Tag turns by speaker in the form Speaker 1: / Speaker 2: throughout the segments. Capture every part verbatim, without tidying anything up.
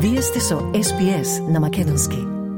Speaker 1: Вие сте со Ес Би Ес на македонски.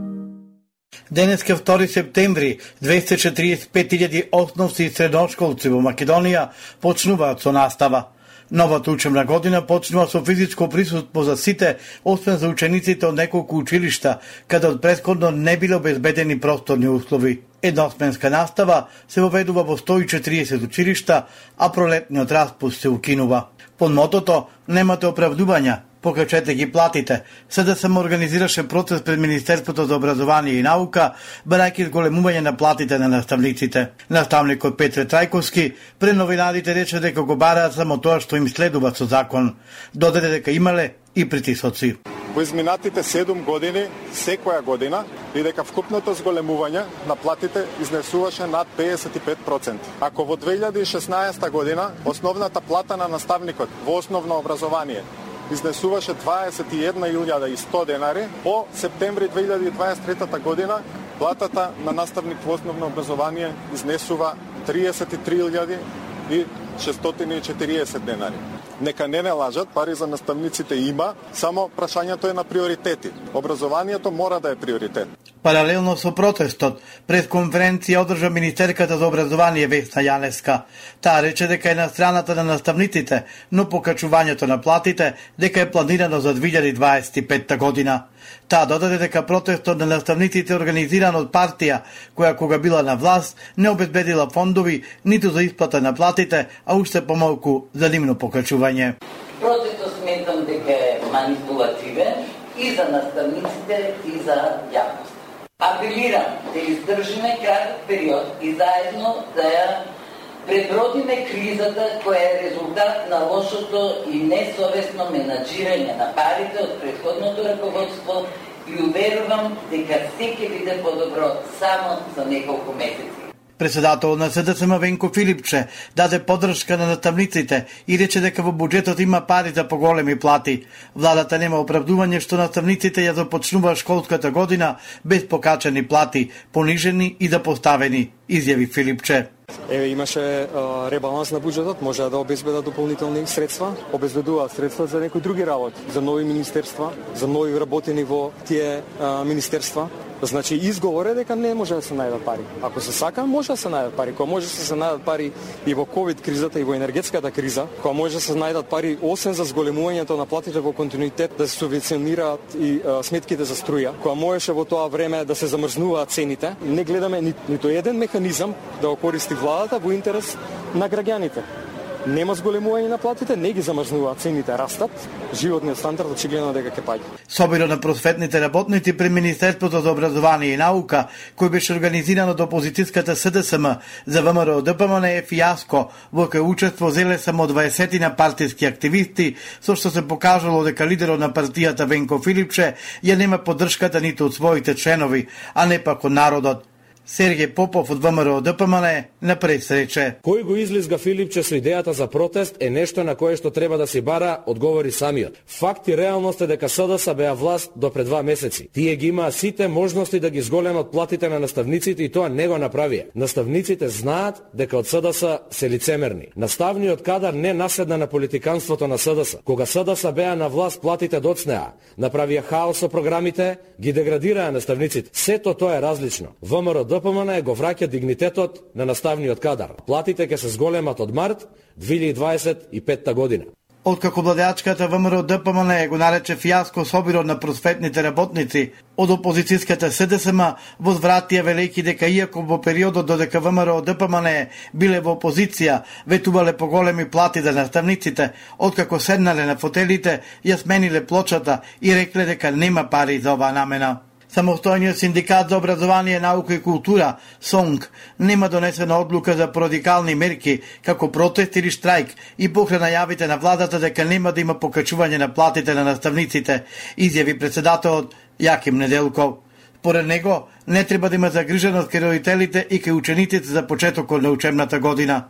Speaker 2: Денеска втори септември, двеста и четириесет и пет илјади основци и средношколци во Македонија почнуваат со настава. Новата учебна година почнува со физичко присуство за сите, освен за учениците од неколку училишта, каде од претходно не биле обезбедени просторни услови. Едносменска настава се воведува во сто и четириесет училишта, а пролетниот распуст се укинува. Под мотото "Немате оправдувања, покачете ги платите", СДСМ организираше процес пред Министерството за образование и наука, барајќи зголемување на платите на наставниците. Наставникот Петре Трајковски пред новинарите рече дека го бараат само тоа што им следува со закон. Додаде дека имале и притисоци.
Speaker 3: Во изминатите седум години, секоја година, бидејќи вкупното зголемување на платите изнесуваше над педесет и пет проценти. Ако во две илјади и шеснаесета година основната плата на наставникот во основно образование изнесуваше дваесет и една илјада и сто денари, по септември две илјади и дваесет и трета година платата на наставник во основно образование изнесува триесет и три илјади и шестстотини и четириесет денари. Нека не не лажат, пари за наставниците има, само прашањето е на приоритети. Образованието мора да е приоритет.
Speaker 2: Паралелно со протестот, пред конференција одржа министерката за образование Весна Јаневска. Таа рече дека е на страната на наставниците, но покачувањето на платите дека е планирано за две илјади дваесет и петта година. Таа додаде дека протестот на наставниците е организиран од партија која кога била на власт не обезбедила фондови ниту за исплата на платите, а уште помалку за нивно покачување.
Speaker 4: Протестот сметам дека е манипулативен и за наставниците и за јавност. Апелирам да издржиме краток период и заедно да ја пребродиме кризата која е резултат на лошото и несовесно менаџирање на парите од претходното раководство и уверувам дека се ќе биде подобро само за неколку месеци.
Speaker 2: Председател на СДСМ Венко Филипче даде поддршка на наставниците и рече дека во буџетот има пари за поголеми плати. Владата нема оправдување што наставниците ја започнува школската година без покачани плати, понижени и запоставени, изјави Филипче.
Speaker 5: Еве имаше а, ребаланс на буџетот, може да обезбедат дополнителни средства, обезбедуваат средства за некои други работи, за нови министерства, за нови вработени во тие а, министерства. Значи изговор е дека не може да се најдат пари. Ако се сака, може да се најдат пари. Кога може да се најдат пари и во ковид кризата и во енергетската криза, кога може да се најдат пари освен за зголемувањето на платите во континуитет да се субвенционираат и а, сметките за струја, кога можеше во тоа време да се замрзнуваат цените, не гледаме ни, нито еден механизам да го користи владата во интерес на граѓаните. Нема зголемување на платите, не ги замрзнуваат цените, растат, животниот стандард очигледно дека ќе паѓа.
Speaker 2: Собирот на просветните работници при Министерството за образование и наука, кој беше организиран од опозицијската СДСМ за ВМРО ДПМН е фијаско, во кој учество зеле само дваесетина партиски активисти, со што се покажало дека лидерот на партијата Венко Филипче ја нема поддршката ниту од своите членови, а не пак од народот. Сергеј Попов од ВМРО ДПМН на пресрече.
Speaker 6: Кој го излизга Филипче со идејата за протест е нешто на кое што треба да си бара одговори самиот. Факт и реалност е дека СДС беа власт до пред два месеци. Тие ги имаа сите можности да ги зголемат платите на наставниците и тоа не го направија. Наставниците знаат дека од СДС се лицемерни. Наставниот кадар не наседна на политиканството на СДС. Кога СДС беа на власт, платите доцнеа, направија хаос со програмите, ги деградираа наставниците. Сето тоа е различно. ВМРО ДПМН го враќа дигнитетот на наставниот кадар. Платите ќе се зголемат од март две илјади дваесет и петта година.
Speaker 2: Откако владеачката ВМРО ДПМН го нарече фијаско собирот на просветните работници, од опозицијската СДСМ возвратија велејќи дека иако во периодот додека ВМРО ДПМН биле во опозиција, ветувале поголеми плати за наставниците, откако седнале на фотелите, ја смениле плочата и рекле дека нема пари за оваа намена. Самостојниот синдикат за образование, наука и култура, СОНК, нема донесена одлука за радикални мерки, како протест или штрајк, и покрај најавите на владата дека нема да има покачување на платите на наставниците, изјави председателот Јаким Неделков. Според него, не треба да има загриженост кај родителите и кај учениците за почетокот на учебната година.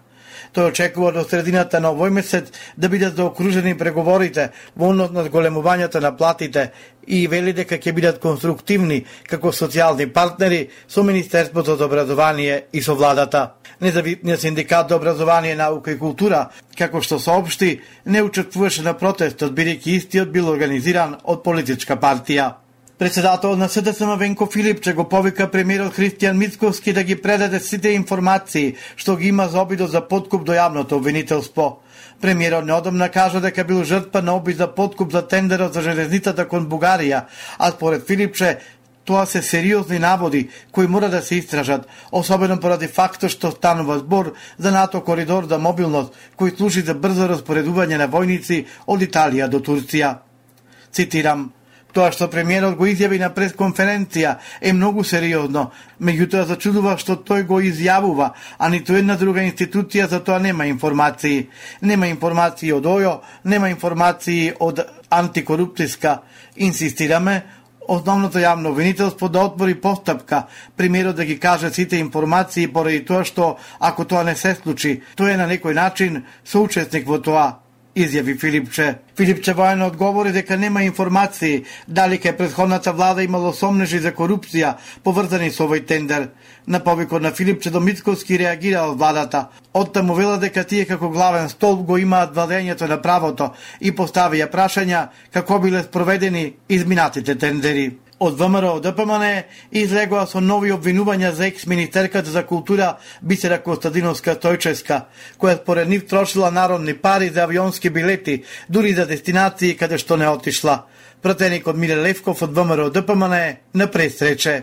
Speaker 2: Тој очекува до средината на овој месец да бидат заокружени преговорите во однос на зголемувањето на платите и вели дека ќе бидат конструктивни како социјални партнери со Министерството за образование и со владата. Независниот синдикат за образование, наука и култура, како што соопшти, не учествуваше на протестот, бидејќи истиот бил организиран од политичка партија. Председателот на СДСМ Венко Филипче го повика премиерот Христијан Мицковски да ги предаде сите информации што ги има за обидот за подкуп до јавното обвинителство. Премиерот неодамна кажа дека бил жртва на обид за подкуп за тендерот за железницата кон Бугарија, а според Филипче тоа се сериозни наводи кои мора да се истражат, особено поради фактот што станува збор за НАТО коридор за мобилност кој служи за брзо распоредување на војници од Италија до Турција. Цитирам: Тоа што премиерот го изјави на пресконференција е многу сериозно, меѓутоа зачудува што тој го изјавува, а ниту една друга институција за тоа нема информации. Нема информации од ОЈО, нема информации од антикорупцијска. Инсистираме основното јавно обвинителство да отвори постапка, премиерот да ги каже сите информации поради тоа што, ако тоа не се случи, тој е на некој начин соучесник во тоа, изјави Филипче. Филипче воено одговори дека нема информации дали кај претходната влада имало сомнежи за корупција поврзани со овој тендер. На повикот на Филипче до Мицковски реагирал владата. Оттаму вела дека тие како главен столб го имаат владењето на правото и поставија прашања како биле спроведени изминатите тендери. Од ВМРО ДПМН излегоа со нови обвинувања за екс-министерката за култура Бисера Костадиновска-Стојчевска, која според нив трошила народни пари за авионски билети, дури за дестинации каде што не отишла. Пратеникот Миле Левков од ВМРО ДПМН на пресрече.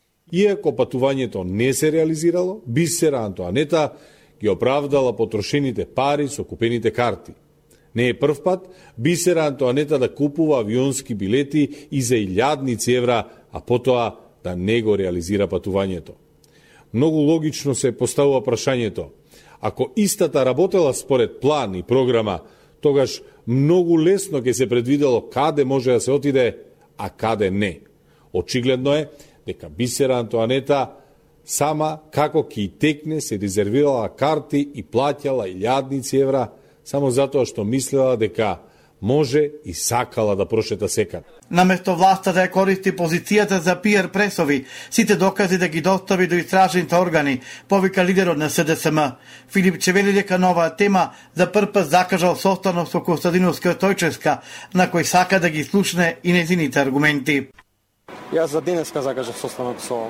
Speaker 7: Иако патувањето не се реализирало, Бисера Антоанета ги оправдала потрошените пари со купените карти. Не е прв пат Бисера Антоанета да купува авионски билети и за илјадници евра, а потоа да не го реализира патувањето. Многу логично се поставува прашањето: ако истата работела според план и програма, тогаш многу лесно ќе се предвидело каде може да се отиде, а каде не. Очигледно е дека Бисера Антоанета сама како ќе текне се резервирала карти и плаќала илјадници евра, само затоа што мислела дека може и сакала да прошета секад.
Speaker 2: Наместо власта да ја користи позицијата за пиар пресови, сите докази да ги достави до истражните органи, повика лидерот на СДСМ. Филипче вели дека на оваа тема за прв пат закажал состанок со Костадиновска-Стојчевска, на кој сака да ги слушне и незините аргументи.
Speaker 5: Јас за денеска закажав состанок со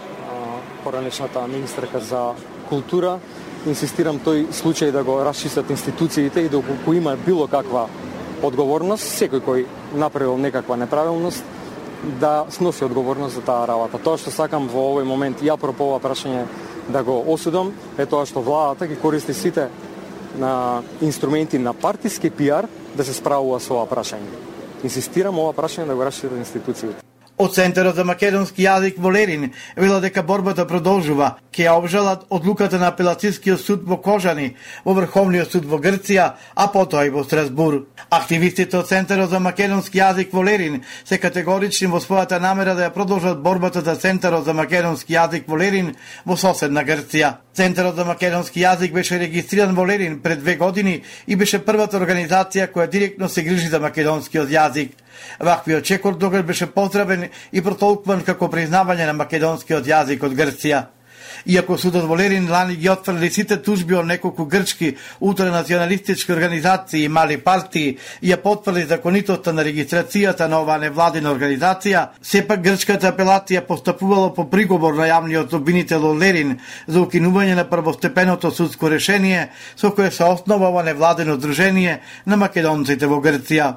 Speaker 5: поранешната министерка за култура. Инсистирам тој случај да го расчистат институциите и доколку има било каква одговорност, секој кој направил некаква неправилност, да сноси одговорност за таа работа. Тоа што сакам во овој момент и апропо ова прашање да го осудам е тоа што владата ги користи сите на инструменти на партиски пиар да се справува со ова прашање. Инсистирам ова прашање да го расчистат институциите.
Speaker 2: Од Центарот за македонски јазик во Лерин вела дека борбата продолжува. Ке ја обжалат одлуката на апелацијскиот суд во Кожани, во Врховниот суд во Грција, а потоа и во Страсбур. Активистите од Центарот за македонски јазик во Лерин се категорични во својата намера да ја продолжат борбата за Центарот за македонски јазик во Лерин во соседна Грција. Центарот за македонски јазик беше регистриран во Лерин пред две години и беше првата организација која директно се грижи за македонскиот јазик. Ваквиот чекор тогаш беше поздравен и протолкуван како признавање на македонскиот јазик од Грција. Иако судот во Лерин лани ги отфрли сите тужби од неколку грчки ултранационалистички организации и мали партии и ја потврди законитоста на регистрацијата на оваа невладина организација, сепак грчката апелација постапувала по приговор на јавниот обвинител од Лерин за укинување на првостепеното судско решение со кое се основава невладено здружение на македонците во Грција.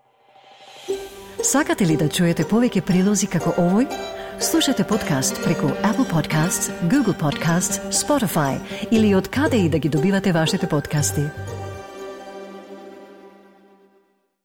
Speaker 1: Сакате ли да чуете повеќе прилози како овој? Слушате подкаст преку Apple Podcasts, Google Podcasts, Spotify или од каде и да ги добивате вашите подкасти.